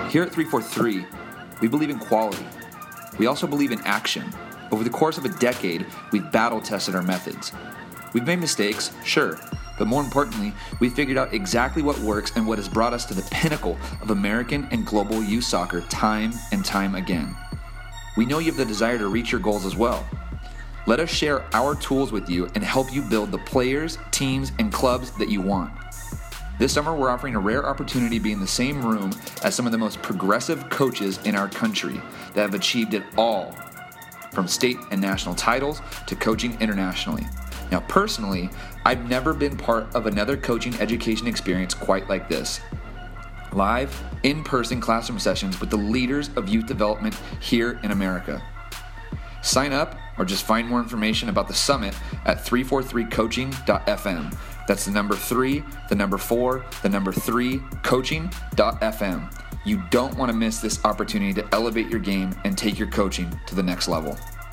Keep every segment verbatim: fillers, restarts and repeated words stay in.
Here at three forty-three, we believe in quality. We also believe in action. Over the course of a decade, we've battle-tested our methods. We've made mistakes, sure, but more importantly, we've figured out exactly what works and what has brought us to the pinnacle of American and global youth soccer time and time again. We know you have the desire to reach your goals as well. Let us share our tools with you and help you build the players, teams, and clubs that you want. This summer, we're offering a rare opportunity to be in the same room as some of the most progressive coaches in our country that have achieved it all, from state and national titles to coaching internationally. Now, personally, I've never been part of another coaching education experience quite like this. Live, in-person classroom sessions with the leaders of youth development here in America. Sign up or just find more information about the summit at three forty-three coaching dot f m. That's the number three, the number four, the number three, coaching dot f m. You don't want to miss this opportunity to elevate your game and take your coaching to the next level.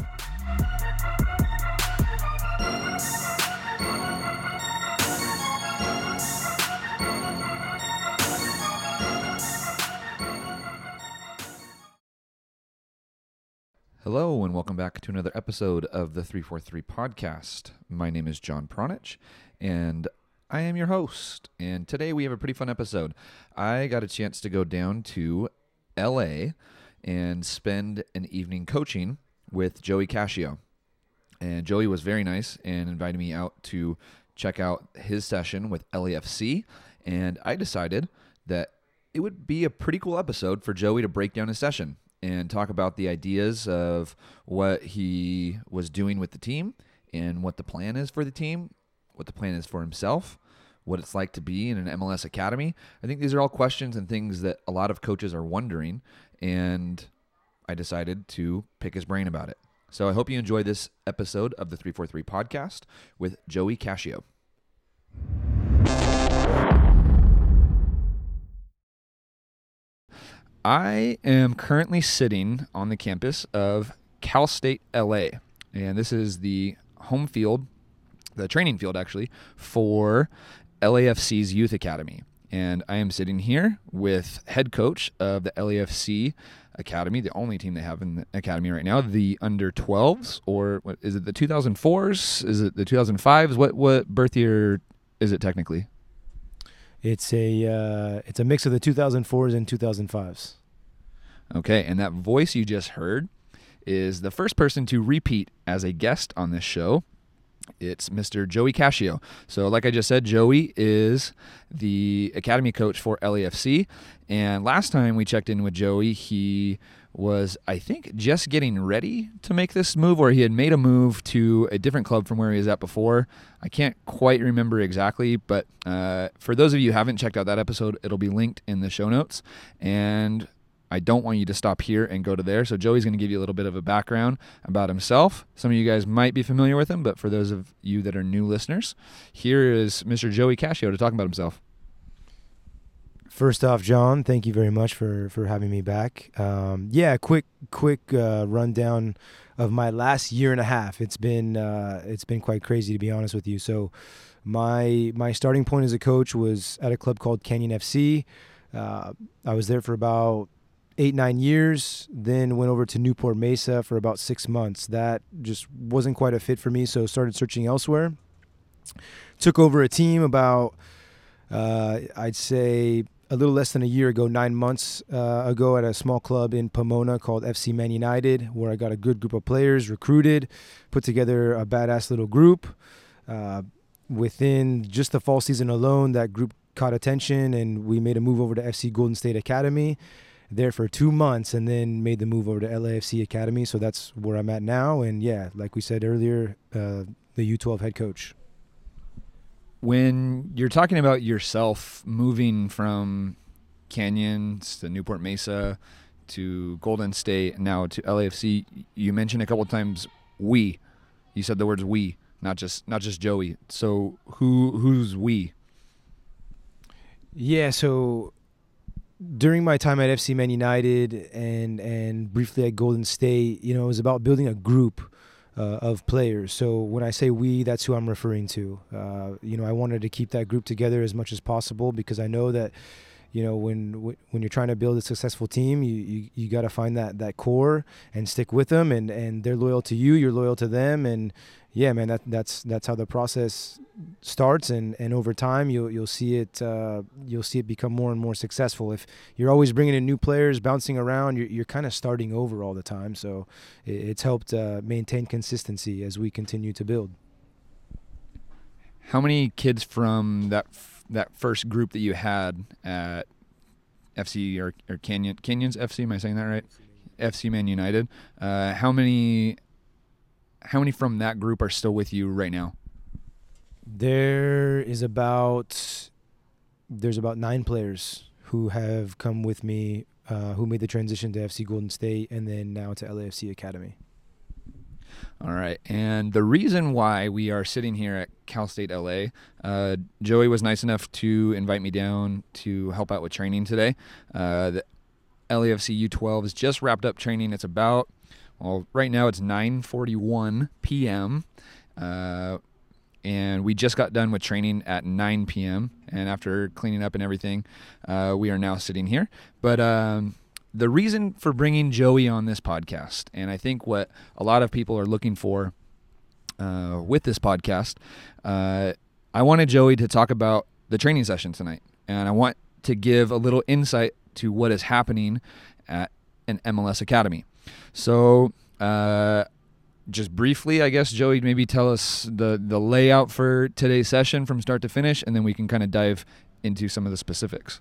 Hello and welcome back to another episode of the three forty-three podcast. My name is John Pronich and I am your host. And today we have a pretty fun episode. I got a chance to go down to L A and spend an evening coaching with Joey Cascio. And Joey was very nice and invited me out to check out his session with L A F C. And I decided that it would be a pretty cool episode for Joey to break down his session and talk about the ideas of what he was doing with the team and what the plan is for the team, what the plan is for himself, what it's like to be in an M L S academy. I think these are all questions and things that a lot of coaches are wondering, and I decided to pick his brain about it. So I hope you enjoy this episode of the three forty-three podcast with Joey Cascio. I am currently sitting on the campus of Cal State L A, and this is the home field, the training field actually, for L A F C's Youth Academy. And I am sitting here with head coach of the L A F C Academy, the only team they have in the academy right now, the under twelves, or what is it, the two thousand fours? Is it the two thousand fives? What what birth year is it technically? It's a uh, it's a mix of the two thousand fours and two thousand fives. Okay, and that voice you just heard is the first person to repeat as a guest on this show. It's Mister Joey Cascio. So like I just said, Joey is the academy coach for L A F C. And last time we checked in with Joey, he was, I think, just getting ready to make this move, or he had made a move to a different club from where he was at before. I can't quite remember exactly, but uh, for those of you who haven't checked out that episode, it'll be linked in the show notes. And I don't want you to stop here and go to there. So Joey's going to give you a little bit of a background about himself. Some of you guys might be familiar with him, but for those of you that are new listeners, here is Mister Joey Cascio to talk about himself. First off, John, thank you very much for, for having me back. Um, yeah, quick quick uh, rundown of my last year and a half. It's been uh, it's been quite crazy, to be honest with you. So my my starting point as a coach was at a club called Canyon F C. Uh, I was there for about eight, nine years, then went over to Newport Mesa for about six months. That just wasn't quite a fit for me, so started searching elsewhere. Took over a team about, uh, I'd say, a little less than a year ago, nine months uh, ago at a small club in Pomona called F C Man United, where I got a good group of players, recruited, put together a badass little group. Uh, within just the fall season alone, that group caught attention, and we made a move over to F C Golden State Academy. There for two months and then made the move over to L A F C Academy. So that's where I'm at now. And yeah, like we said earlier, uh, the U twelve head coach. When you're talking about yourself moving from Canyons to Newport Mesa to Golden State, now to L A F C, you mentioned a couple of times we. You said the words we, not just not just Joey. So who who's we? Yeah, so during my time at F C Man United and and briefly at Golden State, you know, it was about building a group uh, of players. So when I say we, that's who I'm referring to. Uh, you know, I wanted to keep that group together as much as possible because I know that you know, when when you're trying to build a successful team, you you, you got to find that that core and stick with them, and and they're loyal to you, you're loyal to them, and yeah, man, that that's that's how the process starts, and and over time you'll you'll see it uh, you'll see it become more and more successful. If you're always bringing in new players, bouncing around, you're you're kind of starting over all the time. So it, it's helped uh, maintain consistency as we continue to build. How many kids from that f- that first group that you had at F C or, or Canyon Canyons F C? Am I saying that right? F C Man United. Uh, how many how many from that group are still with you right now? There is about there's about nine players who have come with me, uh, who made the transition to F C Golden State and then now to L A F C Academy. All right, and the reason why we are sitting here at Cal State L A, uh, Joey was nice enough to invite me down to help out with training today. Uh, the L A F C U twelve has just wrapped up training. It's about, well, right now it's nine forty-one p.m., uh, and we just got done with training at nine p.m., and after cleaning up and everything, uh, we are now sitting here. But um, the reason for bringing Joey on this podcast, and I think what a lot of people are looking for uh, with this podcast, uh, I wanted Joey to talk about the training session tonight, and I want to give a little insight to what is happening at an M L S academy. So uh, just briefly, I guess, Joey, maybe tell us the, the layout for today's session from start to finish, and then we can kind of dive into some of the specifics.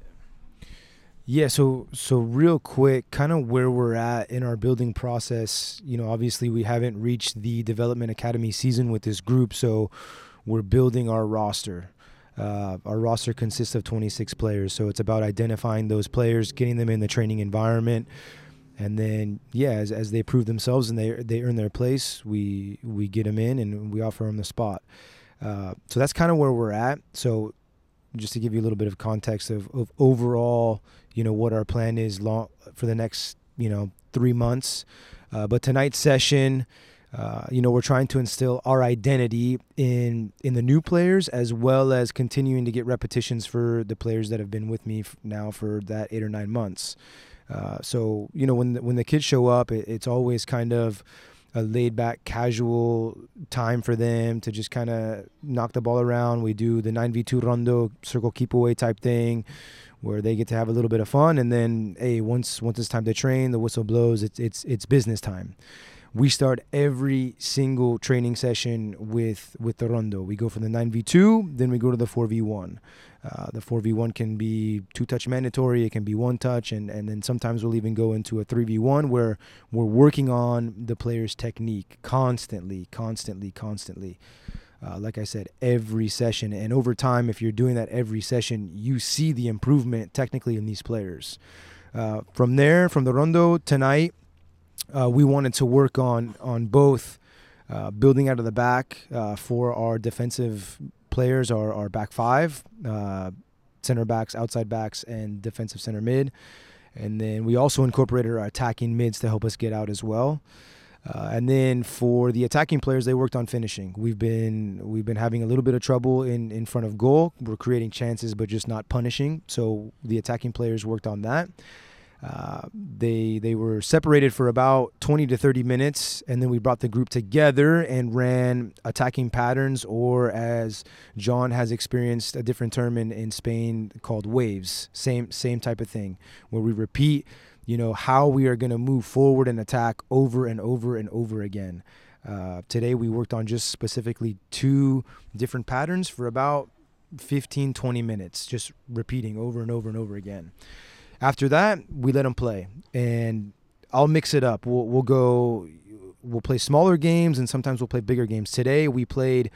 Yeah, so so real quick, kind of where we're at in our building process. You know, obviously we haven't reached the Development Academy season with this group, so we're building our roster. Uh, our roster consists of twenty-six players, so it's about identifying those players, getting them in the training environment, and then yeah, as as they prove themselves and they they earn their place, we we get them in and we offer them the spot. Uh, so that's kind of where we're at. So just to give you a little bit of context of, of overall, you know, what our plan is long for the next, you know, three months. Uh, but tonight's session, uh, you know, we're trying to instill our identity in in the new players, as well as continuing to get repetitions for the players that have been with me f- now for that eight or nine months. Uh, so, you know, when the, when the kids show up, it, it's always kind of a laid-back, casual time for them to just kind of knock the ball around. We do the nine v two rondo, circle keep away type thing, where they get to have a little bit of fun. And then, hey, once once it's time to train, the whistle blows. It's it's it's business time. We start every single training session with with the rondo. We go from the nine v two, then we go to the four v one. Uh, the four v one can be two-touch mandatory, it can be one-touch, and, and then sometimes we'll even go into a three v one where we're working on the player's technique constantly, constantly, constantly. Uh, like I said, every session. And over time, if you're doing that every session, you see the improvement technically in these players. Uh, from there, from the rondo tonight, uh, we wanted to work on, on both uh, building out of the back uh, for our defensive players, our, our back five, uh, center backs, outside backs, and defensive center mid. And then we also incorporated our attacking mids to help us get out as well. Uh, and then for the attacking players, they worked on finishing. We've been we've been having a little bit of trouble in, in front of goal. We're creating chances, but just not punishing. So the attacking players worked on that. Uh, they they were separated for about twenty to thirty minutes, and then we brought the group together and ran attacking patterns, or as John has experienced a different term in, in Spain called waves. Same same type of thing, where we repeat, you know, how we are going to move forward and attack over and over and over again. Uh, today we worked on just specifically two different patterns for about fifteen, twenty minutes, just repeating over and over and over again. After that, we let them play, and I'll mix it up. We'll, we'll go, we'll play smaller games, and sometimes we'll play bigger games. Today, we played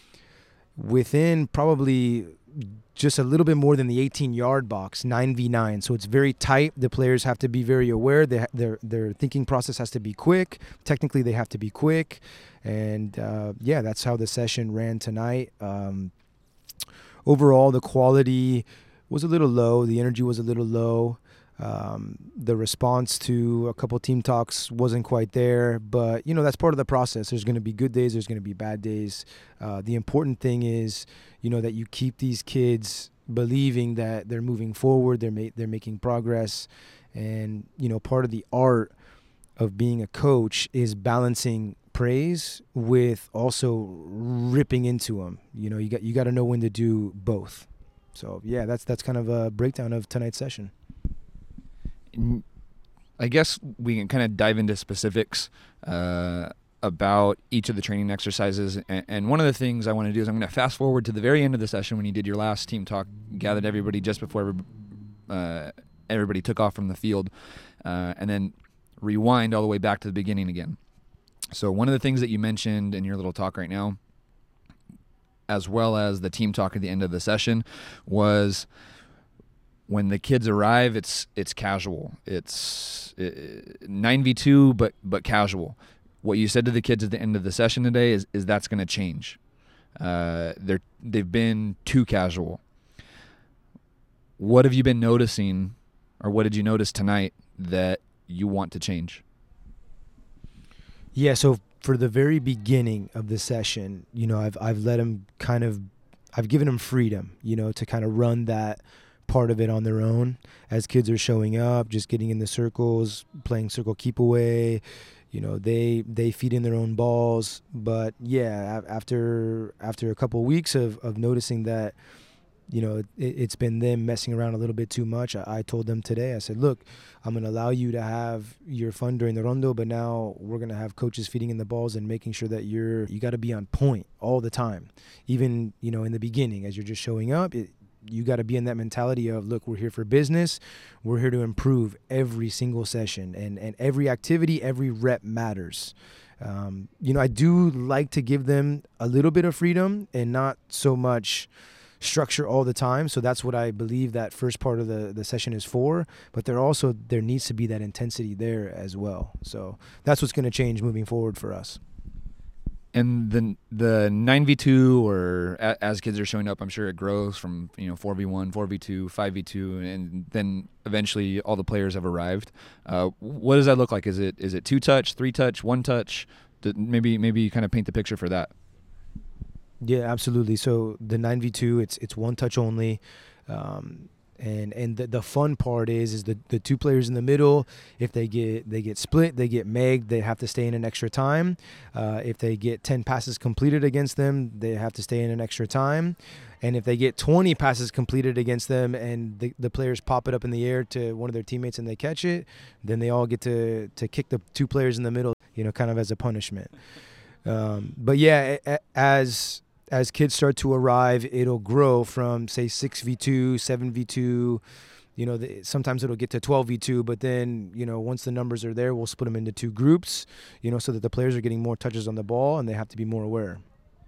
within probably just a little bit more than the eighteen-yard box, nine v nine. So it's very tight. The players have to be very aware. They ha- their their thinking process has to be quick. Technically, they have to be quick. And, uh, yeah, that's how the session ran tonight. Um, overall, the quality was a little low. The energy was a little low. Um, the response to a couple team talks wasn't quite there, but you know, that's part of the process. There's going to be good days. There's going to be bad days. Uh, the important thing is, you know, that you keep these kids believing that they're moving forward, they're ma- they're making progress, and you know, part of the art of being a coach is balancing praise with also ripping into them. You know, you got you got to know when to do both. So yeah, that's that's kind of a breakdown of tonight's session. I guess we can kind of dive into specifics uh, about each of the training exercises. And, and one of the things I want to do is I'm going to fast forward to the very end of the session when you did your last team talk, gathered everybody just before uh, everybody took off from the field, uh, and then rewind all the way back to the beginning again. So one of the things that you mentioned in your little talk right now, as well as the team talk at the end of the session, was when the kids arrive, it's it's casual. It's nine v two, but but casual. What you said to the kids at the end of the session today is is that's going to change. Uh, they're they've been too casual. What have you been noticing, or what did you notice tonight that you want to change? Yeah, so for the very beginning of the session, you know, I've I've let them kind of, I've given them freedom, you know, to kind of run that part of it on their own as kids are showing up, just getting in the circles, playing circle keep away. You know, they they feed in their own balls. But yeah, after after a couple of weeks of, of noticing that, you know, it, it's been them messing around a little bit too much, I, I told them today, I said, look, I'm going to allow you to have your fun during the rondo, but now we're going to have coaches feeding in the balls and making sure that you're, you got to be on point all the time. Even, you know, in the beginning, as you're just showing up, it, you got to be in that mentality of, look, we're here for business. We're here to improve every single session, and, and every activity, every rep matters. Um, you know, I do like to give them a little bit of freedom and not so much structure all the time. So that's what I believe that first part of the, the session is for. But there also, there needs to be that intensity there as well. So that's what's going to change moving forward for us. And the the nine v two, or a, as kids are showing up, I'm sure it grows from, you know, four v one, four v two, five v two, and then eventually all the players have arrived. Uh, what does that look like? Is it is it two touch, three touch, one touch? Maybe maybe you kind of paint the picture for that. Yeah, absolutely. So the nine v two, it's it's one touch only. Um, and and the, the fun part is is the, the two players in the middle, if they get they get split, they get megged, they have to stay in an extra time. Uh, if they get ten passes completed against them, they have to stay in an extra time. And if they get twenty passes completed against them and the, the players pop it up in the air to one of their teammates and they catch it, then they all get to to kick the two players in the middle, you know, kind of as a punishment. Um, but yeah, as as kids start to arrive, it'll grow from, say, six v two, seven v two. You know, the, sometimes it'll get to twelve v two, but then, you know, once the numbers are there, we'll split them into two groups, you know, so that the players are getting more touches on the ball and they have to be more aware.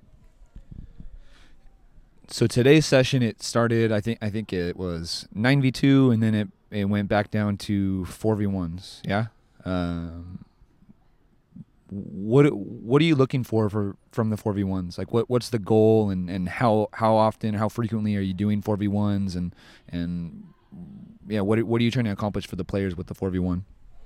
So today's session, it started, I think I think it was nine v two, and then it, it went back down to four v ones, yeah? Um, what what are you looking for, for from the four v ones? Like, what what's the goal, and, and how how often, how frequently are you doing four v ones, and and yeah, what what are you trying to accomplish for the players with the four v one?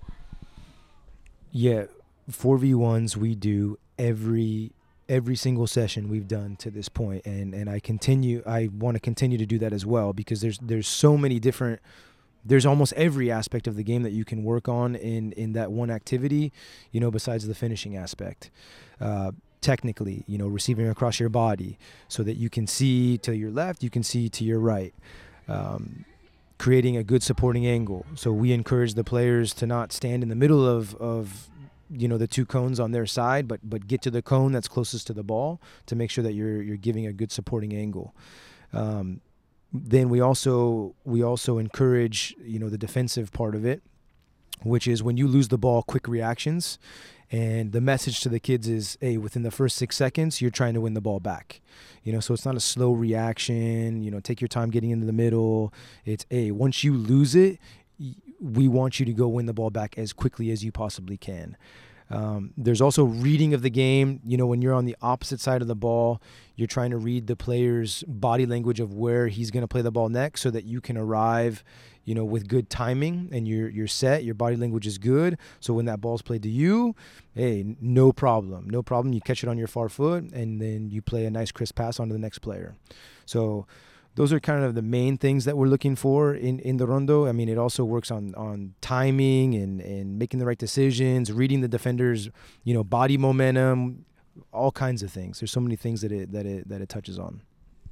Yeah, four v ones we do every every single session we've done to this point, and and I continue I want to continue to do that as well, because there's there's so many different there's almost every aspect of the game that you can work on in, in that one activity, you know, besides the finishing aspect. Uh, technically, you know, receiving across your body so that you can see to your left, you can see to your right. Um, creating a good supporting angle. So we encourage the players to not stand in the middle of, of you know, the two cones on their side, but but get to the cone that's closest to the ball to make sure that you're you're giving a good supporting angle. Um, Then we also we also encourage, you know, the defensive part of it, which is when you lose the ball, quick reactions. And the message to the kids is, hey, within the first six seconds, you're trying to win the ball back. You know, so it's not a slow reaction. You know, take your time getting into the middle. It's, hey, once you lose it, we want you to go win the ball back as quickly as you possibly can. Um, there's also reading of the game. You know, when you're on the opposite side of the ball, you're trying to read the player's body language of where he's going to play the ball next so that you can arrive, you know, with good timing and you're, you're set. Your body language is good. So when that ball's played to you, hey, no problem. No problem. You catch it on your far foot and then you play a nice crisp pass onto the next player. So those are kind of the main things that we're looking for in, in the rondo. I mean, it also works on, on timing and, and making the right decisions, reading the defender's, you know, body momentum, all kinds of things. There's so many things that it that it that it touches on.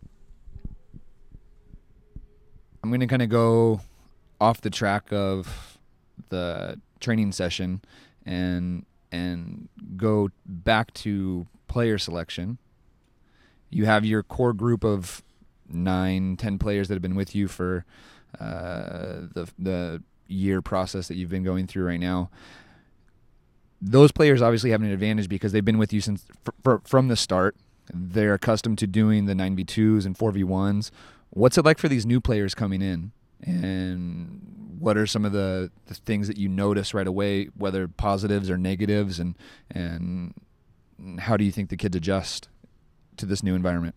I'm going to kind of go off the track of the training session and and go back to player selection. You have your core group of nine, ten players that have been with you for uh, the the year process that you've been going through right now. Those players obviously have an advantage because they've been with you since fr- fr- from the start. They're accustomed to doing the nine v twos and four v ones. What's it like for these new players coming in? And what are some of the, the things that you notice right away, whether positives or negatives, and and how do you think the kids adjust to this new environment?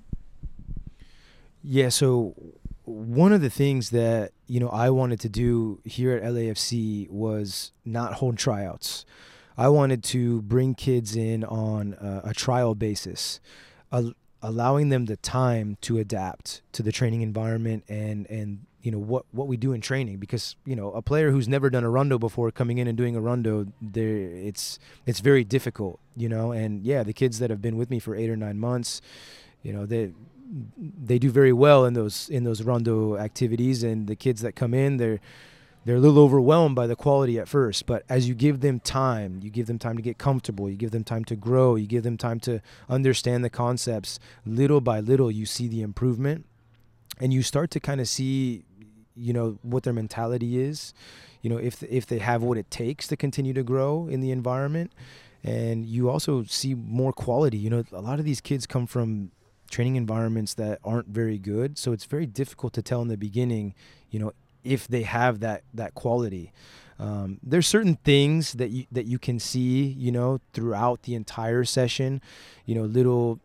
Yeah, so one of the things that, you know, I wanted to do here at L A F C was not hold tryouts. I wanted to bring kids in on a, a trial basis, a, allowing them the time to adapt to the training environment and, and you know, what, what we do in training. Because, you know, a player who's never done a rondo before coming in and doing a rondo, there it's it's very difficult, you know. And, yeah, the kids that have been with me for eight or nine months, you know, they they do very well in those in those rondo activities. And the kids that come in, they're they're a little overwhelmed by the quality at first, but as you give them time, you give them time to get comfortable, you give them time to grow, you give them time to understand the concepts, little by little you see the improvement, and you start to kind of see, you know, what their mentality is, you know, if if they have what it takes to continue to grow in the environment. And you also see more quality. You know, a lot of these kids come from training environments that aren't very good, so it's very difficult to tell in the beginning, you know, if they have that that quality. Um, there's certain things that you that you can see, you know, throughout the entire session, you know, little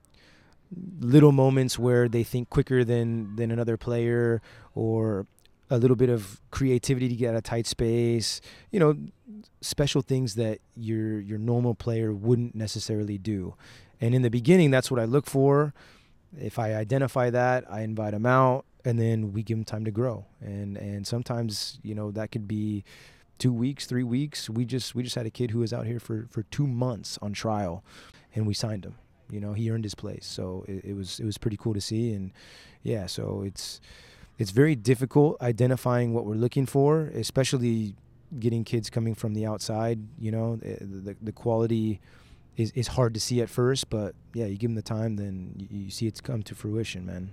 little moments where they think quicker than than another player, or a little bit of creativity to get out of tight space, you know, special things that your your normal player wouldn't necessarily do. And in the beginning, that's what I look for. If I identify that, I invite them out, and then we give them time to grow. And and sometimes, you know, that could be two weeks, three weeks. We just we just had a kid who was out here for, for two months on trial, and we signed him. You know, he earned his place. So it, it was it was pretty cool to see. And yeah, so it's it's very difficult identifying what we're looking for, especially getting kids coming from the outside. You know, the the, the quality is is hard to see at first, but yeah, you give them the time, then you, you see it's come to fruition, man.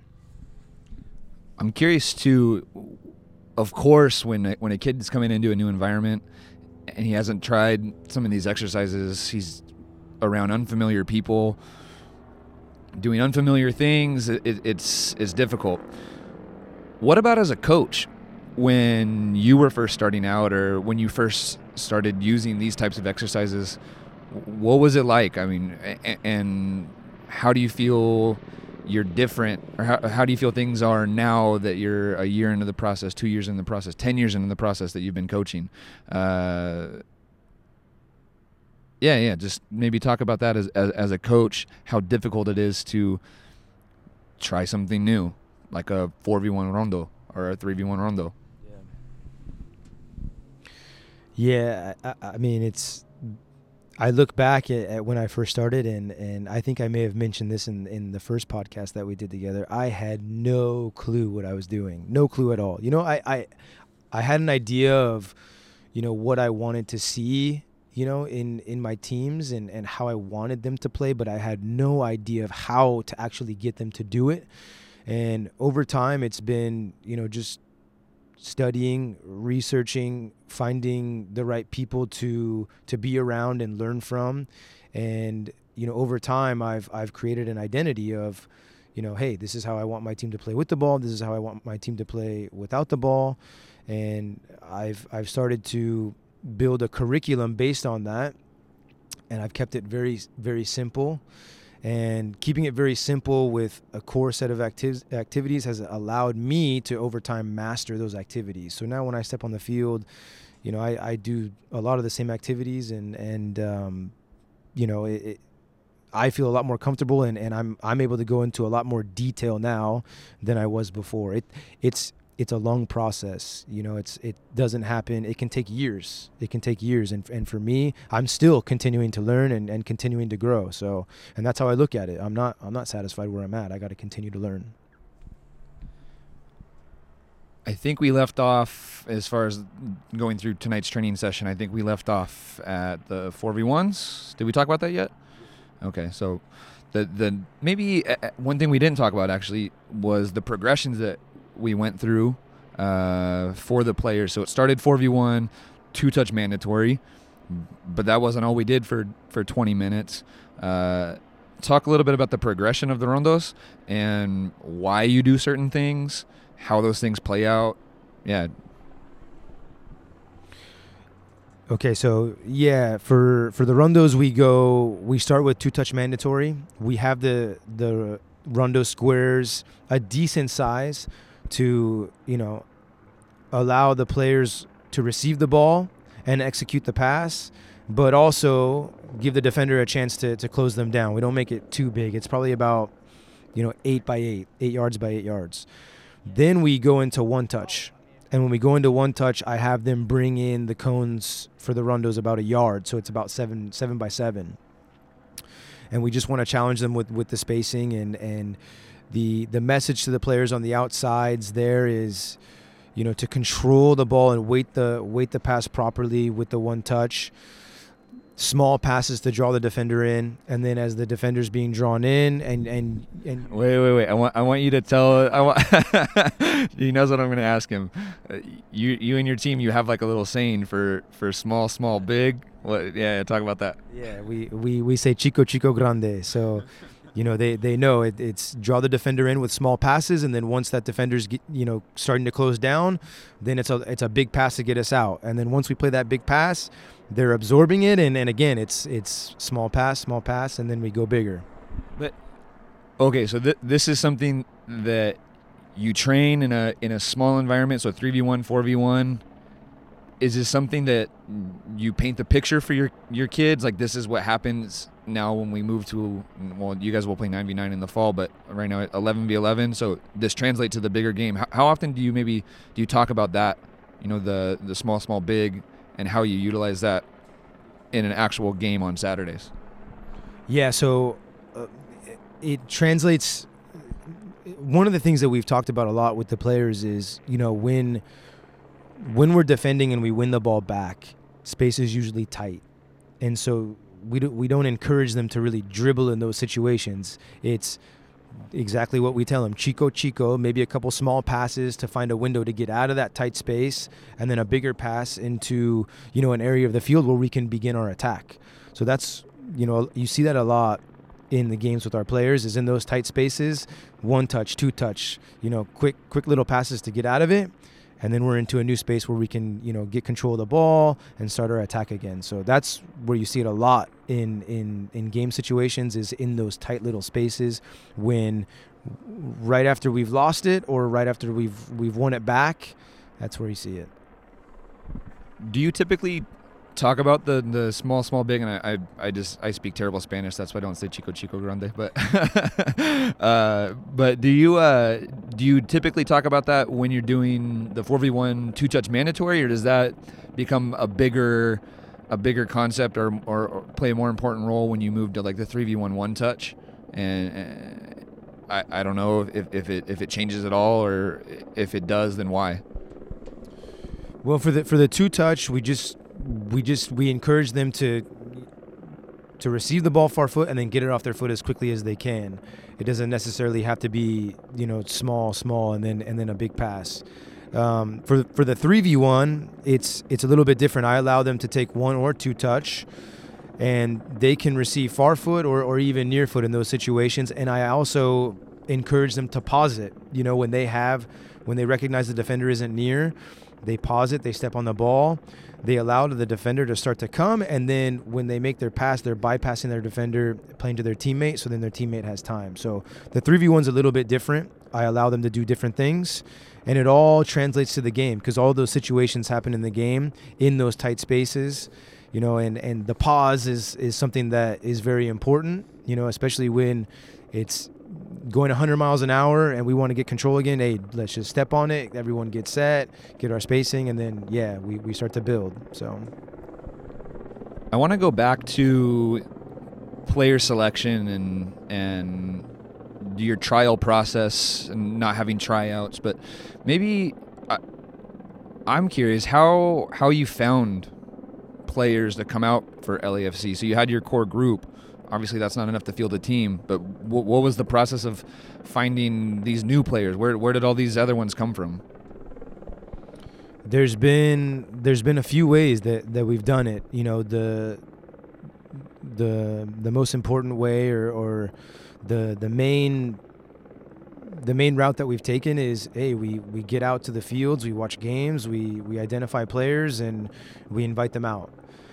I'm curious too, of course, when a, when a kid is coming into a new environment and he hasn't tried some of these exercises, he's around unfamiliar people, doing unfamiliar things, it, it, it's, it's difficult. What about as a coach, when you were first starting out, or when you first started using these types of exercises, what was it like? I mean, and how do you feel you're different, or how, how do you feel things are now that you're a year into the process, two years into the process, ten years into the process that you've been coaching? Uh, yeah, yeah. Just maybe talk about that as, as as a coach, how difficult it is to try something new, like a four v one rondo or a three v one rondo. Yeah, I, I mean, it's. I look back at, at when I first started, and, and I think I may have mentioned this in, in the first podcast that we did together. I had no clue what I was doing, no clue at all. You know, I, I, I had an idea of, you know, what I wanted to see, you know, in, in my teams and, and how I wanted them to play, but I had no idea of how to actually get them to do it. And over time, it's been, you know, just studying, researching, finding the right people to to be around and learn from. And, you know, over time I've I've created an identity of, you know, hey, this is how I want my team to play with the ball, this is how I want my team to play without the ball. And I've I've started to build a curriculum based on that, and I've kept it very very simple. And keeping it very simple with a core set of activ- activities has allowed me to, over time, master those activities. So now when I step on the field, you know, I, I do a lot of the same activities, and, and um, you know, it, it, I feel a lot more comfortable, and, and I'm I'm able to go into a lot more detail now than I was before. It it's it's a long process, you know. It's it doesn't happen. It can take years. It can take years, and and for me, I'm still continuing to learn and, and continuing to grow. So, and that's how I look at it. I'm not I'm not satisfied where I'm at. I got to continue to learn. I think we left off, as far as going through tonight's training session, I think we left off at the four v ones. Did we talk about that yet? Okay, so the the maybe uh, one thing we didn't talk about actually was the progressions that we went through uh, for the players. So it started four v one, two-touch mandatory, but that wasn't all we did for, for twenty minutes. Uh, talk a little bit about the progression of the rondos and why you do certain things, how those things play out. Yeah. Okay, so yeah, for for the rondos we go we start with two touch mandatory. We have the the rondo squares a decent size to, you know, allow the players to receive the ball and execute the pass, but also give the defender a chance to to close them down. We don't make it too big. It's probably about, you know, eight by eight, eight yards by eight yards. Then we go into one touch. And when we go into one touch, I have them bring in the cones for the rondos about a yard. So it's about seven, seven by seven. And we just want to challenge them with, with the spacing and, and the, the message to the players on the outsides there is, you know, to control the ball and wait the, wait the pass properly with the one touch. Small passes to draw the defender in, and then as the defender's being drawn in, and and and wait, wait, wait. I want I want you to tell. I want. He knows what I'm going to ask him. Uh, you you and your team, you have like a little saying for for small, small, big. What? Yeah, talk about that. Yeah, we we we say chico, chico, grande. So, you know, they they know it, it's draw the defender in with small passes, and then once that defender's get, you know, starting to close down, then it's a it's a big pass to get us out, and then once we play that big pass, they're absorbing it, and, and again, it's it's small pass, small pass, and then we go bigger. But okay, so th- this is something that you train in a in a small environment, so three v one, four v one. Is this something that you paint the picture for your, your kids? Like, this is what happens now when we move to, well, you guys will play nine v nine in the fall, but right now eleven v eleven, so this translates to the bigger game. How, how often do you maybe, do you talk about that, you know, the, the small, small, big, and how you utilize that in an actual game on Saturdays? Yeah, so uh, it, it translates. One of the things that we've talked about a lot with the players is, you know, when when we're defending and we win the ball back, space is usually tight. And so we, do, we don't encourage them to really dribble in those situations. It's exactly what we tell them. Chico, chico, maybe a couple small passes to find a window to get out of that tight space, and then a bigger pass into, you know, an area of the field where we can begin our attack. So that's, you know, you see that a lot in the games with our players, is in those tight spaces, one touch, two touch, you know, quick, quick little passes to get out of it. And then we're into a new space where we can, you know, get control of the ball and start our attack again. So that's where you see it a lot in, in, in game situations, is in those tight little spaces when right after we've lost it or right after we've we've won it back, that's where you see it. Do you typically talk about the, the small, small, big, and I, I I just I speak terrible Spanish, that's why I don't say chico, chico, grande. But uh, but do you uh, do you typically talk about that when you're doing the four v one two touch mandatory, or does that become a bigger a bigger concept or, or, or play a more important role when you move to like the three v one one touch? And, and I I don't know if, if it if it changes at all, or if it does, then why? Well, for the for the two touch, we just we just we encourage them to to receive the ball far foot and then get it off their foot as quickly as they can. It doesn't necessarily have to be, you know, small, small, and then and then a big pass. Um, for for the three v one, it's it's a little bit different. I allow them to take one or two touch, and they can receive far foot or, or even near foot in those situations. And I also encourage them to pause it. You know, when they have when they recognize the defender isn't near, they pause it, they step on the ball, they allow the defender to start to come, and then when they make their pass, they're bypassing their defender, playing to their teammate, so then their teammate has time. So the three v one's a little bit different. I allow them to do different things, and it all translates to the game because all those situations happen in the game in those tight spaces, you know, and, and the pause is, is something that is very important you know, especially when it's going one hundred miles an hour and we want to get control again. Hey, let's just step on it. Everyone gets set, get our spacing, and then, yeah, we, we start to build. So I want to go back to player selection and and your trial process and not having tryouts, but maybe I, I'm curious how how you found players to come out for L A F C. So you had your core group. Obviously, that's not enough to field a team, but w- what was the process of finding these new players? Where where did all these other ones come from? There's been there's been a few ways that, that we've done it. You know, the the the most important way or, or the the main the main route that we've taken is, hey, we, we get out to the fields, we watch games, we, we identify players, and we invite them out.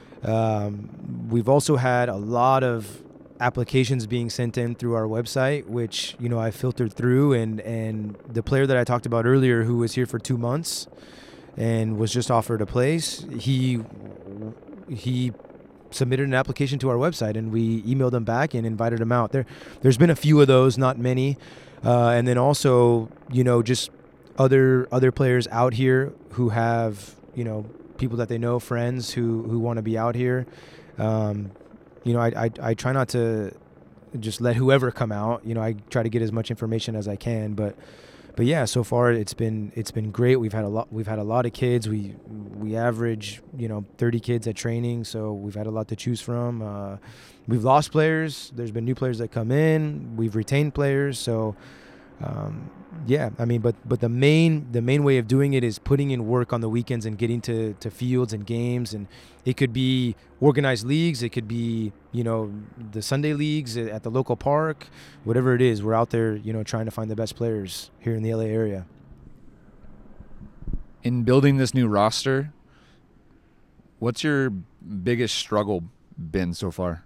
Um, we've also had a lot of applications being sent in through our website, which, you know, I filtered through, and, and the player that I talked about earlier who was here for two months and was just offered a place, he he submitted an application to our website, and we emailed him back and invited him out. There, there's been a few of those, not many. Uh, and then also, you know, just other other players out here who have, you know, people that they know, friends who, who want to be out here. Um, you know, I, I I try not to just let whoever come out. You know, I try to get as much information as I can. But but yeah, so far it's been it's been great. We've had a lot we've had a lot of kids. We we average, you know, thirty kids at training, so we've had a lot to choose from. Uh, we've lost players. There's been new players that come in. We've retained players. So um, yeah, I mean, but but the main the main way of doing it is putting in work on the weekends and getting to, to fields and games. And it could be organized leagues. It could be, you know, the Sunday leagues at the local park, whatever it is. We're out there, you know, trying to find the best players here in the L A area. In building this new roster, what's your biggest struggle been so far?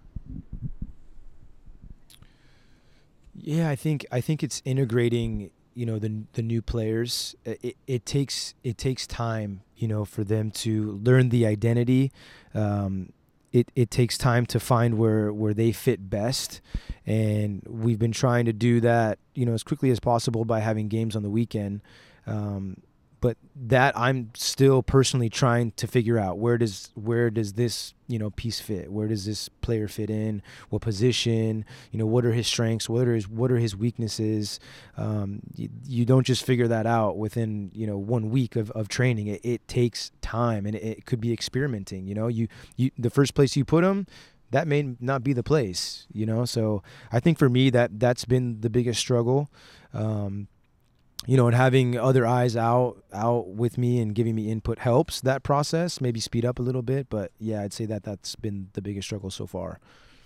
Yeah, I think I think it's integrating, you know, the the new players. It it takes it takes time, you know, for them to learn the identity. Um, it it takes time to find where where they fit best, and we've been trying to do that, you know, as quickly as possible by having games on the weekend. Um, but that I'm still personally trying to figure out, where does where does this, you know, piece fit? Where does this player fit in? What position? You know, what are his strengths? What are his what are his weaknesses? Um, you, you don't just figure that out within, you know, one week of, of training. It, it takes time, and it, it could be experimenting. You know, you you the first place you put them, that may not be the place. You know, so I think for me that that's been the biggest struggle. Um, You know, and having other eyes out out with me and giving me input helps that process, maybe speed up a little bit. But, yeah, I'd say that that's been the biggest struggle so far.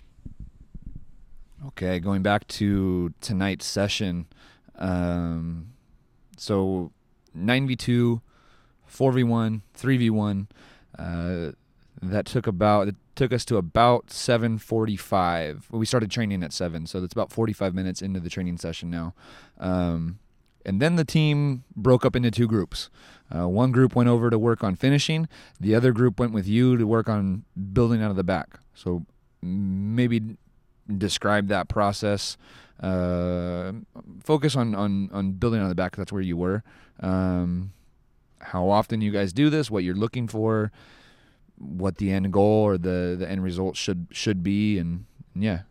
Okay, going back to tonight's session. Um, so nine v two, four v one, three v one. Uh, that took about it took us to about seven forty-five. We started training at seven, so that's about forty-five minutes into the training session now. Um And then the team broke up into two groups. Uh, one group went over to work on finishing. The other group went with you to work on building out of the back. So maybe describe that process. Uh, focus on, on, on building out of the back. That's where you were. Um, how often you guys do this, what you're looking for, what the end goal or the, the end result should should be, and yeah.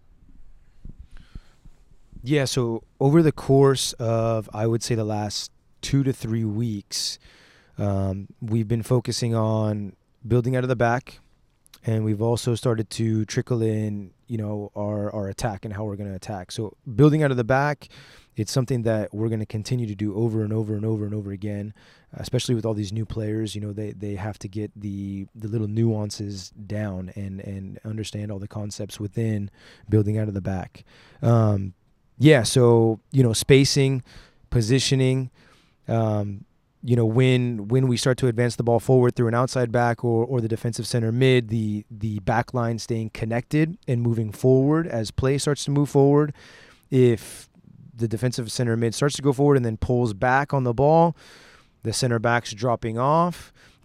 Yeah, so over the course of, I would say, the last two to three weeks, um, we've been focusing on building out of the back, and we've also started to trickle in, you know, our, our attack and how we're going to attack. So building out of the back, it's something that we're going to continue to do over and over and over and over again, especially with all these new players. You know, they, they have to get the, the little nuances down and, and understand all the concepts within building out of the back. Um, Yeah, so, you know, spacing, positioning, um, you know, when when we start to advance the ball forward through an outside back or, or the defensive center mid, the the back line staying connected and moving forward as play starts to move forward. If the defensive center mid starts to go forward and then pulls back on the ball, the center back's dropping off,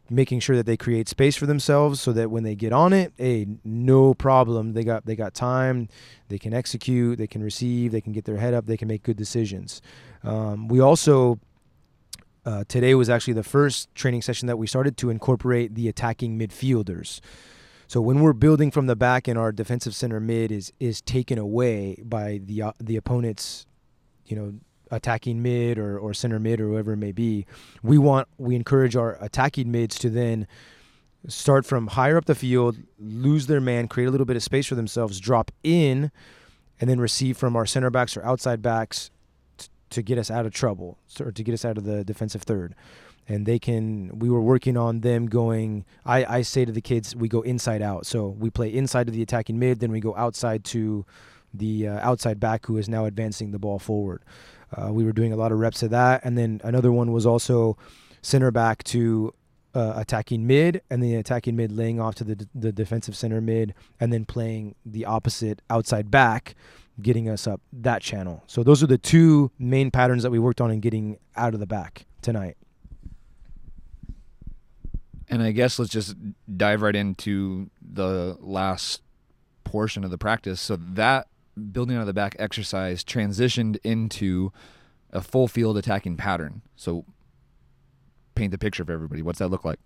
making sure that they create space for themselves so that when they get on it, hey, no problem. They got they got time. They can execute. They can receive. They can get their head up. They can make good decisions. Um, we also uh, today was actually the first training session that we started to incorporate the attacking midfielders. So when we're building from the back and our defensive center mid is is taken away by the uh, the opponent's, you know, attacking mid or, or center mid or whoever it may be, we want we encourage our attacking mids to then start from higher up the field, lose their man, create a little bit of space for themselves, drop in, and then receive from our center backs or outside backs t- to get us out of trouble, or to get us out of the defensive third. And they can, we were working on them going, I, I say to the kids, we go inside out. So we play inside of the attacking mid, then we go outside to the uh, outside back who is now advancing the ball forward. Uh, we were doing a lot of reps of that. And then another one was also center back to uh, attacking mid, and the attacking mid laying off to the d- the defensive center mid, and then playing the opposite outside back, getting us up that channel. So those are the two main patterns that we worked on in getting out of the back tonight. And I guess let's just dive right into the last portion of the practice. So that building out of the back exercise transitioned into a full field attacking pattern. So paint the picture for everybody. What's that look like?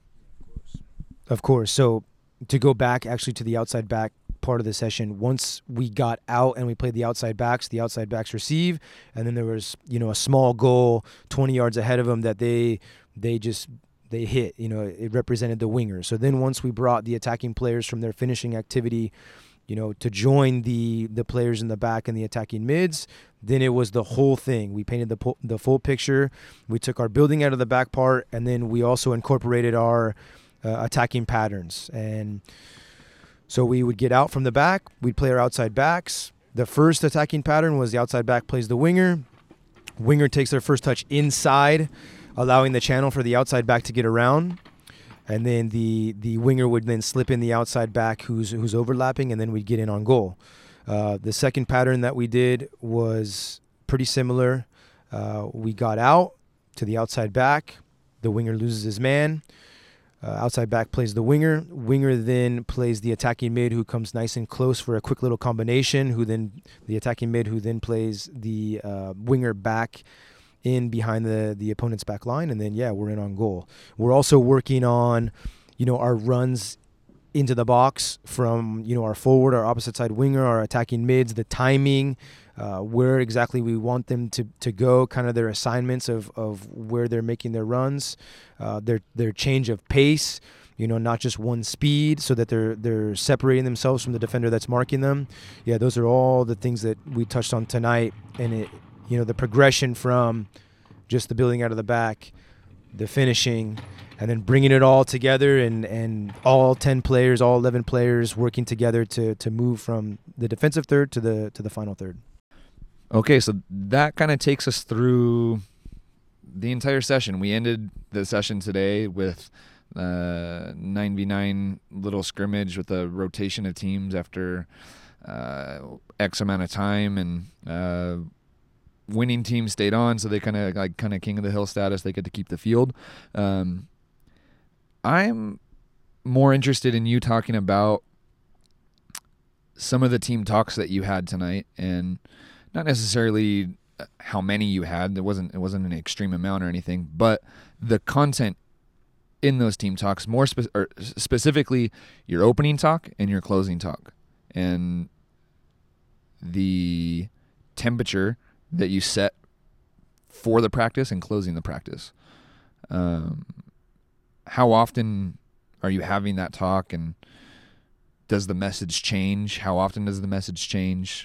Of course. So to go back actually to the outside back part of the session, once we got out and we played the outside backs, the outside backs receive, and then there was, you know, a small goal twenty yards ahead of them that they they just they hit, you know, it represented the winger. So then once we brought the attacking players from their finishing activity, you know, to join the the players in the back and the attacking mids, then it was the whole thing. We painted the po- the full picture. We took our building out of the back part, and then we also incorporated our uh, attacking patterns. And so we would get out from the back. We'd play our outside backs. The first attacking pattern was the outside back plays the winger. Winger takes their first touch inside, allowing the channel for the outside back to get around. And then the, the winger would then slip in the outside back who's who's overlapping, and then we'd get in on goal. Uh, the second pattern that we did was pretty similar. Uh, we got out to the outside back. The winger loses his man. Uh, outside back plays the winger. Winger then plays the attacking mid who comes nice and close for a quick little combination, who then the attacking mid who then plays the uh, winger back in behind the, the opponent's back line, and then, yeah, we're in on goal. We're also working on, you know, our runs into the box from, you know, our forward, our opposite side winger, our attacking mids, the timing, uh, where exactly we want them to, to go, kind of their assignments of, of where they're making their runs, uh, their their change of pace, you know, not just one speed, so that they're they're separating themselves from the defender that's marking them. Yeah, those are all the things that we touched on tonight, and it, you know, the progression from just the building out of the back, the finishing, and then bringing it all together, and, and all ten players, all eleven players working together to to move from the defensive third to the to the final third. Okay, so that kind of takes us through the entire session. We ended the session today with uh nine v nine little scrimmage with a rotation of teams after uh, X amount of time, and uh, winning team stayed on, so they kind of like kind of king of the hill status. They get to keep the field. Um, I'm more interested in you talking about some of the team talks that you had tonight, and not necessarily how many you had. It wasn't it wasn't an extreme amount or anything, but the content in those team talks, more spe- or specifically your opening talk and your closing talk, and the temperature that you set for the practice and closing the practice. Um, how often are you having that talk, and does the message change? How often does the message change?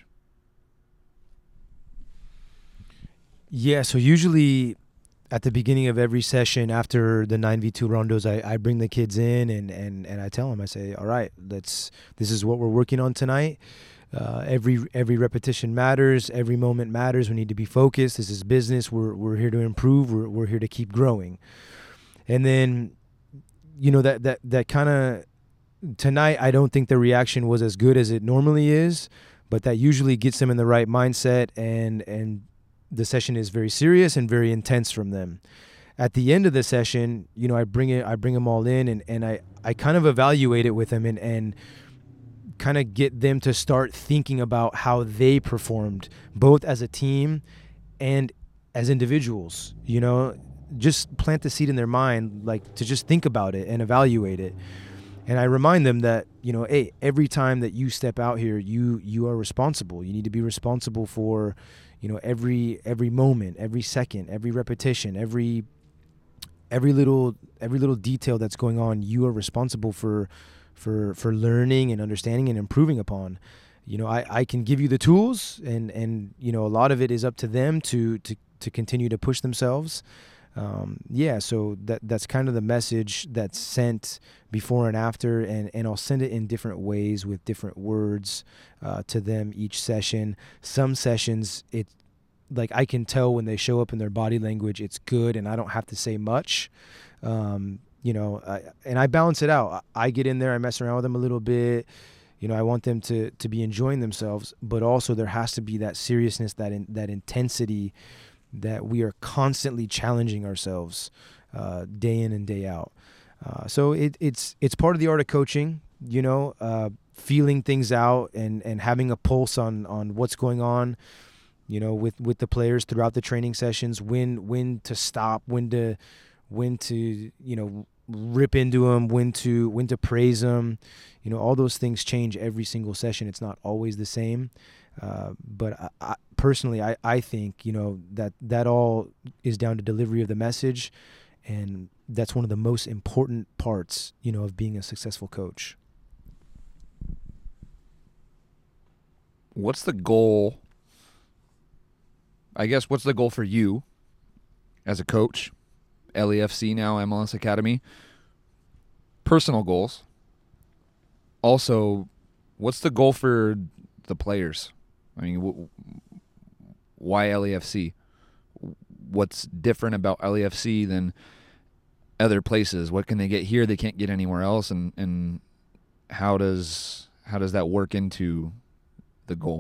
Yeah, so usually at the beginning of every session after the nine v two rondos, I, I bring the kids in and, and, and I tell them, I say, all right, let's, this is what we're working on tonight. Uh, every every repetition matters. Every moment matters. We need to be focused. This is business. We're we're here to improve. We're we're here to keep growing. And then, you know, that that that kind of tonight, I don't think the reaction was as good as it normally is, but that usually gets them in the right mindset, and and the session is very serious and very intense from them. at the end of the session, you know, I bring it, I bring them all in, and, and I, I kind of evaluate it with them, and, and kind of get them to start thinking about how they performed, both as a team and as individuals. You know, just plant the seed in their mind, like to just think about it and evaluate it. And I remind them that, you know, hey, every time that you step out here, you you are responsible. You need to be responsible for, you know, every every moment, every second, every repetition, every every little every little detail that's going on. You are responsible for for for learning and understanding and improving upon. You know, I, I can give you the tools, and, and you know, a lot of it is up to them to to to continue to push themselves. Um, yeah, so that that's kind of the message that's sent before and after, and, and I'll send it in different ways with different words uh, to them each session. Some sessions, it like I can tell when they show up in their body language, it's good, and I don't have to say much. Um, you know, I, and I balance it out. I get in there, I mess around with them a little bit. You know, I want them to to be enjoying themselves, but also there has to be that seriousness, that in, that intensity, that we are constantly challenging ourselves uh, day in and day out. Uh, so it, it's it's part of the art of coaching, you know, uh, feeling things out and, and having a pulse on, on what's going on, you know, with, with the players throughout the training sessions, when when to stop, when to when to you know rip into them, when to when to praise them, you know, all those things change every single session. It's not always the same. Uh, but I, I, personally, I, I think, you know, that that all is down to delivery of the message, and that's one of the most important parts, you know, of being a successful coach. What's the goal? I guess what's the goal for you as a coach, L A F C now, M L S Academy? Personal goals. Also, what's the goal for the players? I mean, w- why L A F C? What's different about L A F C than other places? What can they get here they can't get anywhere else? And, and how does how does that work into the goal?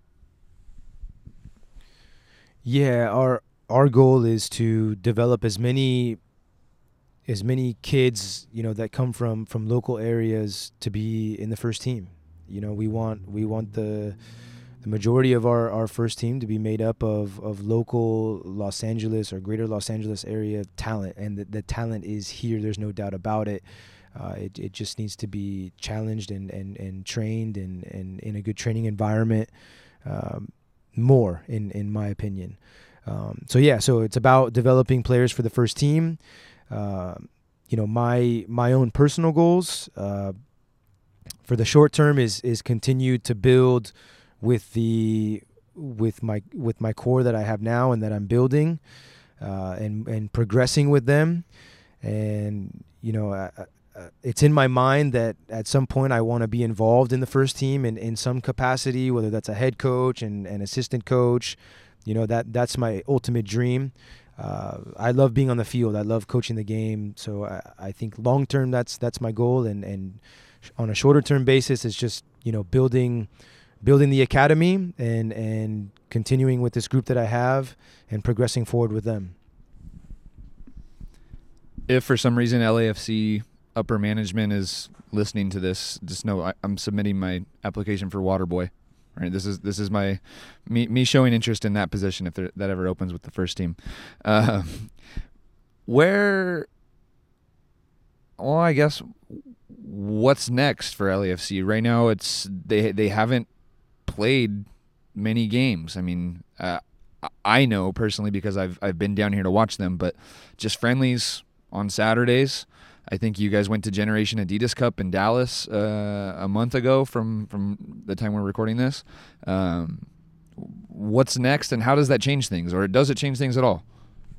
Yeah, our our goal is to develop as many as many kids, you know, that come from, from local areas to be in the first team. You know, we want we want the the majority of our, our first team to be made up of, of local Los Angeles or greater Los Angeles area talent, and the, the talent is here. There's no doubt about it. Uh, it it just needs to be challenged and, and, and trained and, and in a good training environment, um, more in, in my opinion. Um, so yeah, so it's about developing players for the first team. Uh, you know, my my own personal goals uh, for the short term is is continue to build with the with my with my core that I have now and that I'm building, uh, and and progressing with them. And you know, I, I, it's in my mind that at some point I want to be involved in the first team in, in some capacity, whether that's a head coach and an assistant coach. You know, that that's my ultimate dream. Uh, I love being on the field. I love coaching the game. So I, I think long term, that's that's my goal. And, and on a shorter term basis, it's just, you know, building building the academy and and continuing with this group that I have and progressing forward with them. If for some reason L A F C upper management is listening to this, just know I, I'm submitting my application for water boy. Right, this is this is my me me showing interest in that position if there, that ever opens with the first team. Uh, where, well, I guess what's next for L A F C right now? It's they they haven't played many games. I mean, uh, I know personally because I've I've been down here to watch them, but just friendlies on Saturdays. I think you guys went to Generation Adidas Cup in Dallas uh, a month ago from, from the time we're recording this. Um, what's next, and how does that change things, or does it change things at all?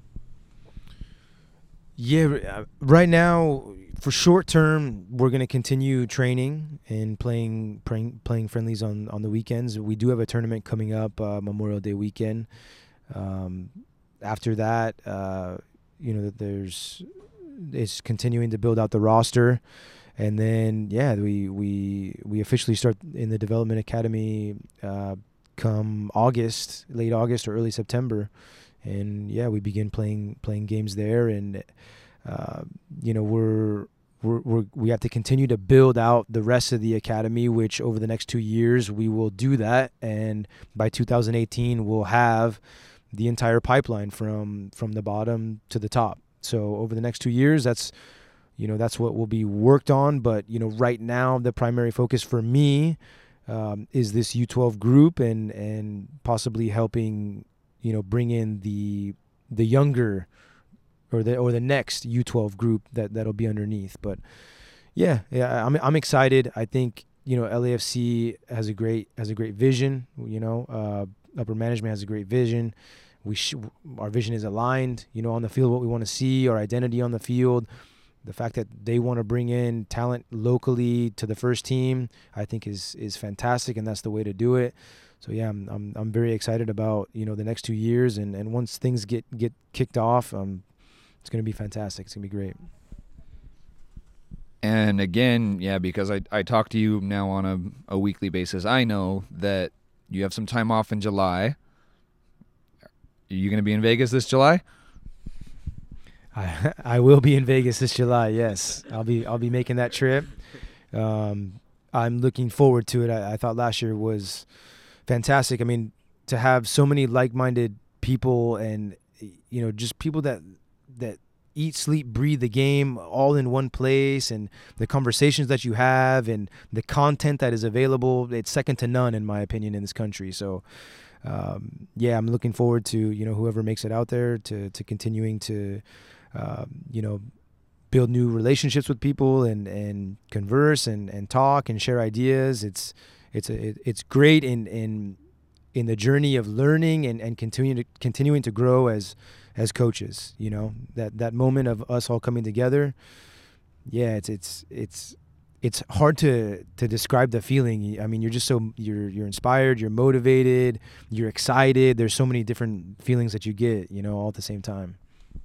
Yeah, right now, for short term, we're going to continue training and playing, playing playing friendlies on, on the weekends. We do have a tournament coming up, uh, Memorial Day weekend. Um, after that, uh, you know, there's... is continuing to build out the roster, and then yeah we we we officially start in the development academy uh come August, late August or early September, and yeah, we begin playing playing games there, and uh, you know we're. We're, we're, we have to continue to build out the rest of the academy, which over the next two years we will do that. And by two thousand eighteen, we'll have the entire pipeline from from the bottom to the top. So over the next two years, that's you know that's what will be worked on. But you know, right now the primary focus for me um, is this U twelve group and and possibly helping you know bring in the the younger. Or the or the next U twelve group that that'll be underneath, but yeah, yeah, I'm I'm excited. I think you know L A F C has a great has a great vision. You know, uh, upper management has a great vision. We sh- our vision is aligned. You know, on the field, what we want to see, our identity on the field, the fact that they want to bring in talent locally to the first team, I think is is fantastic, and that's the way to do it. So yeah, I'm I'm I'm very excited about you know the next two years, and, and once things get get kicked off, um. It's going to be fantastic. It's going to be great. And again, yeah, because I, I talk to you now on a, a weekly basis, I know that you have some time off in July. Are you going to be in Vegas this July? I I will be in Vegas this July, yes. I'll be I'll be making that trip. Um, I'm looking forward to it. I, I thought last year was fantastic. I mean, to have so many like-minded people and, you know, just people that – that eat, sleep, breathe the game all in one place, and the conversations that you have and the content that is available, it's second to none in my opinion in this country. So um, yeah, I'm looking forward to, you know, whoever makes it out there to, to continuing to, um, you know, build new relationships with people and, and converse and, and talk and share ideas. It's, it's, a, it, it's great in, in, in the journey of learning and, and continuing to continuing to grow as, as coaches, you know, that, that moment of us all coming together. Yeah, it's, it's, it's, it's hard to, to describe the feeling. I mean, you're just so, you're, you're inspired, you're motivated, you're excited. There's so many different feelings that you get, you know, all at the same time.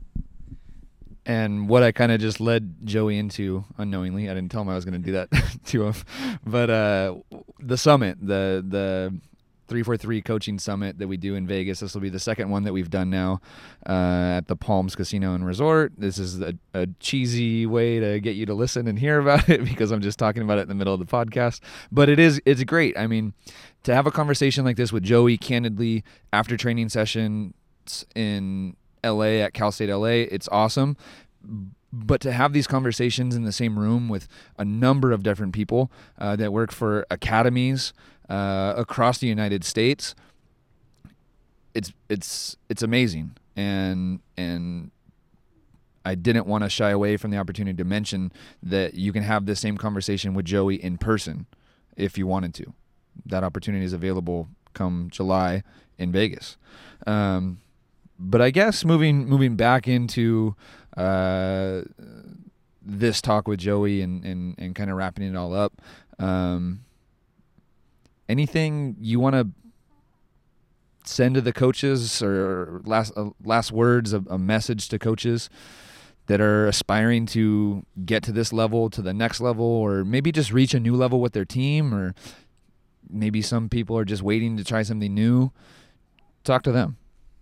And what I kind of just led Joey into unknowingly, I didn't tell him I was going to do that to him, but uh, the summit, the, the, three forty-three coaching summit that we do in Vegas. This will be the second one that we've done now uh, at the Palms Casino and Resort. This is a, a cheesy way to get you to listen and hear about it because I'm just talking about it in the middle of the podcast. But it is, it's great. I mean, to have a conversation like this with Joey candidly after training sessions in L A at Cal State L A, it's awesome. But to have these conversations in the same room with a number of different people uh, that work for academies uh, across the United States, it's it's it's amazing. And and I didn't want to shy away from the opportunity to mention that you can have the same conversation with Joey in person if you wanted to. That opportunity is available come July in Vegas. Um, but I guess moving moving back into uh, this talk with Joey and, and, and kind of wrapping it all up, um, anything you want to send to the coaches or last uh, last words, a, a message to coaches that are aspiring to get to this level, to the next level, or maybe just reach a new level with their team, or maybe some people are just waiting to try something new? Talk to them.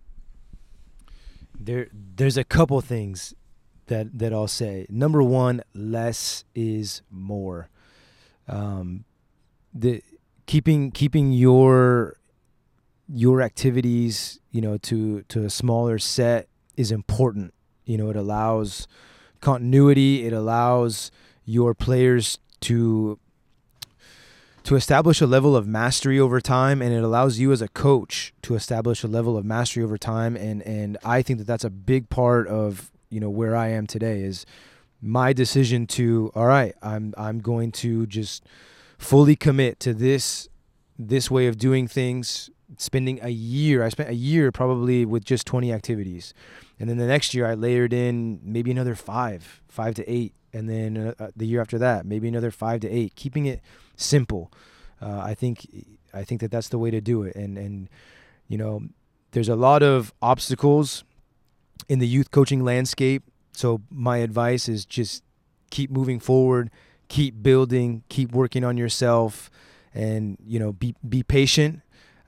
There, there's a couple things that, that I'll say. Number one, less is more. Um, the keeping keeping your your activities, you know, to to a smaller set is important. You know, it allows continuity. It allows your players to to establish a level of mastery over time, and it allows you as a coach to establish a level of mastery over time. And, and I think that that's a big part of, you know, where I am today is my decision to, all right, I'm, I'm going to just fully commit to this, this way of doing things, spending a year. I spent a year probably with just twenty activities. And then the next year I layered in maybe another five, five to eight. And then uh, the year after that, maybe another five to eight, keeping it simple. Uh, I think I think that that's the way to do it. And, and, you know, there's a lot of obstacles in the youth coaching landscape. So my advice is just keep moving forward, keep building, keep working on yourself, and, you know, be be patient.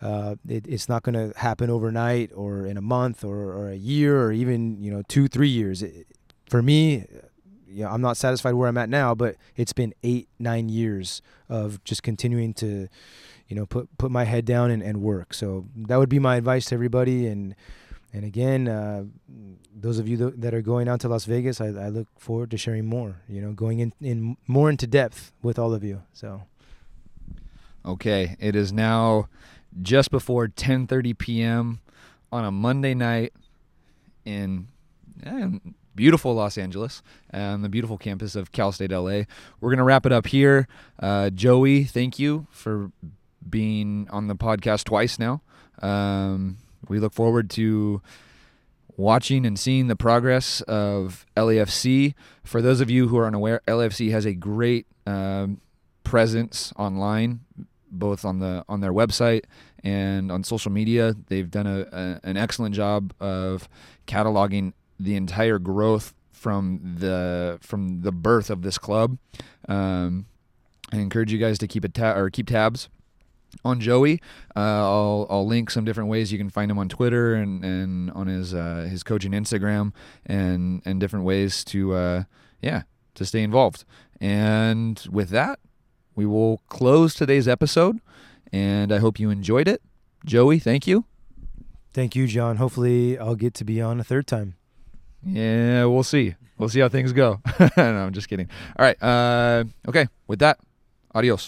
Uh, it, it's not going to happen overnight or in a month or, or a year or even, you know, two, three years. It, for me, you know, I'm not satisfied where I'm at now, but it's been eight, nine years of just continuing to, you know, put put my head down and, and work. So that would be my advice to everybody. And and again, uh, those of you th- that are going out to Las Vegas, I, I look forward to sharing more. You know, going in, in more into depth with all of you. So. Okay, it is now just before ten thirty p.m. on a Monday night in eh, beautiful Los Angeles, on the beautiful campus of Cal State L A. We're going to wrap it up here. Uh, Joey, thank you for being on the podcast twice now. Um, we look forward to watching and seeing the progress of L A F C. For those of you who are unaware, L A F C has a great um, presence online, both on the on their website and on social media. They've done a, a an excellent job of cataloging the entire growth from the from the birth of this club. Um, I encourage you guys to keep a ta- or keep tabs on Joey. Uh, I'll I'll link some different ways you can find him on Twitter and, and on his uh, his coaching Instagram and and different ways to uh, yeah to stay involved. And with that, we will close today's episode, and I hope you enjoyed it. Joey, thank you. Thank you, John. Hopefully I'll get to be on a third time. Yeah, we'll see. We'll see how things go. No, I'm just kidding. All right. Uh, okay, with that, adios.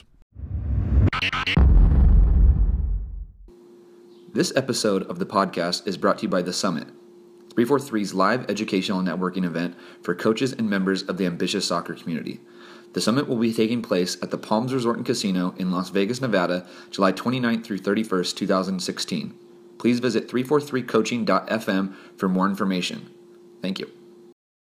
This episode of the podcast is brought to you by The Summit, three forty-three's live educational networking event for coaches and members of the ambitious soccer community. The Summit will be taking place at the Palms Resort and Casino in Las Vegas, Nevada, July twenty-ninth through thirty-first, twenty sixteen. Please visit three forty-three coaching dot f m for more information. Thank you.